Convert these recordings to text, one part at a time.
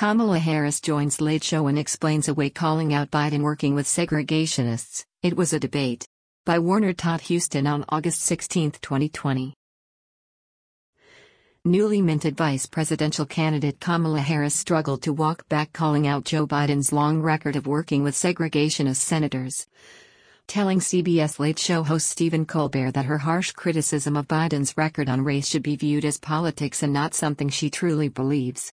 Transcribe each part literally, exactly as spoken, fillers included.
Kamala Harris joins Late Show and explains away calling out Biden working with segregationists. It was a debate. By Warner Todd Huston on August sixteenth, twenty twenty. Newly minted vice presidential candidate Kamala Harris struggled to walk back calling out Joe Biden's long record of working with segregationist senators, telling C B S Late Show host Stephen Colbert that her harsh criticism of Biden's record on race should be viewed as politics and not something she truly believes.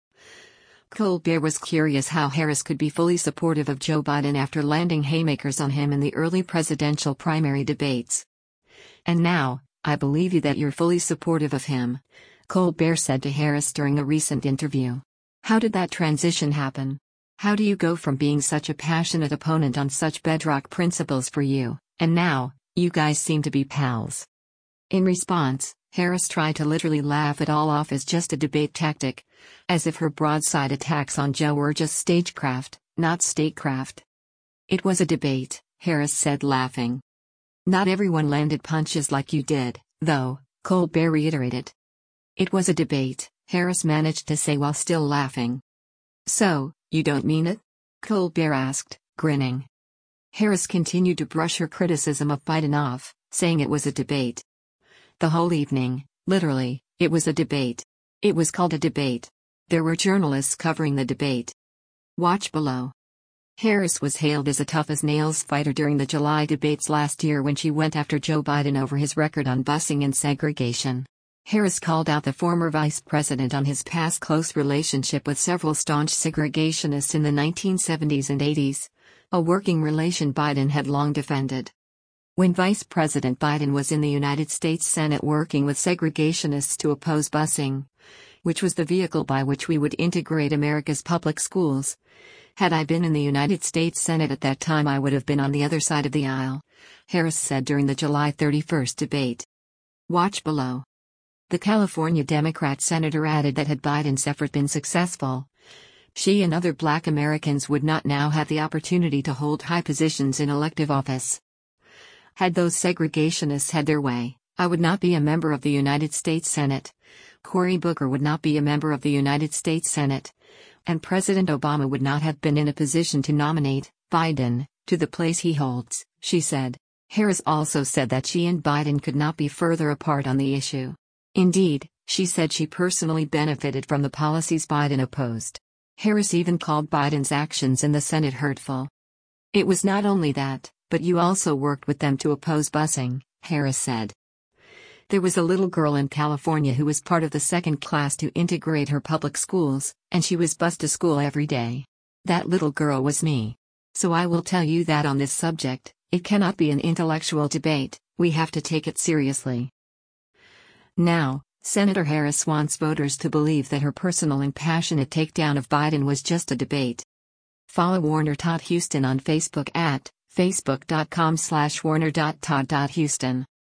Colbert was curious how Harris could be fully supportive of Joe Biden after landing haymakers on him in the early presidential primary debates. "And now, I believe you that you're fully supportive of him," Colbert said to Harris during a recent interview. "How did that transition happen? How do you go from being such a passionate opponent on such bedrock principles for you, and now, you guys seem to be pals?" In response, Harris tried to literally laugh it all off as just a debate tactic, as if her broadside attacks on Joe were just stagecraft, not statecraft. "It was a debate," Harris said, laughing. "Not everyone landed punches like you did, though," Colbert reiterated. "It was a debate," Harris managed to say while still laughing. "So, you don't mean it?" Colbert asked, grinning. Harris continued to brush her criticism of Biden off, saying it was a debate. The whole evening, literally, it was a debate. It was called a debate. There were journalists covering the debate. Watch below. Harris was hailed as a tough-as-nails fighter during the July debates last year when she went after Joe Biden over his record on busing and segregation. Harris called out the former vice president on his past close relationship with several staunch segregationists in the nineteen seventies and eighties, a working relation Biden had long defended. When Vice President Biden was in the United States Senate working with segregationists to oppose busing, which was the vehicle by which we would integrate America's public schools, "Had I been in the United States Senate at that time, I would have been on the other side of the aisle," Harris said during the July thirty-first debate. Watch below. The California Democrat senator added that had Biden's effort been successful, she and other Black Americans would not now have the opportunity to hold high positions in elective office. "Had those segregationists had their way, I would not be a member of the United States Senate, Cory Booker would not be a member of the United States Senate, and President Obama would not have been in a position to nominate Biden to the place he holds," she said. Harris also said that she and Biden could not be further apart on the issue. Indeed, she said she personally benefited from the policies Biden opposed. Harris even called Biden's actions in the Senate hurtful. "It was not only that, but you also worked with them to oppose busing," Harris said. "There was a little girl in California who was part of the second class to integrate her public schools, and she was bused to school every day. That little girl was me. So I will tell you that on this subject, it cannot be an intellectual debate, we have to take it seriously." Now, Senator Harris wants voters to believe that her personal and passionate takedown of Biden was just a debate. Follow Warner Todd Huston on Facebook at facebook dot com slash warner dot todd dot huston.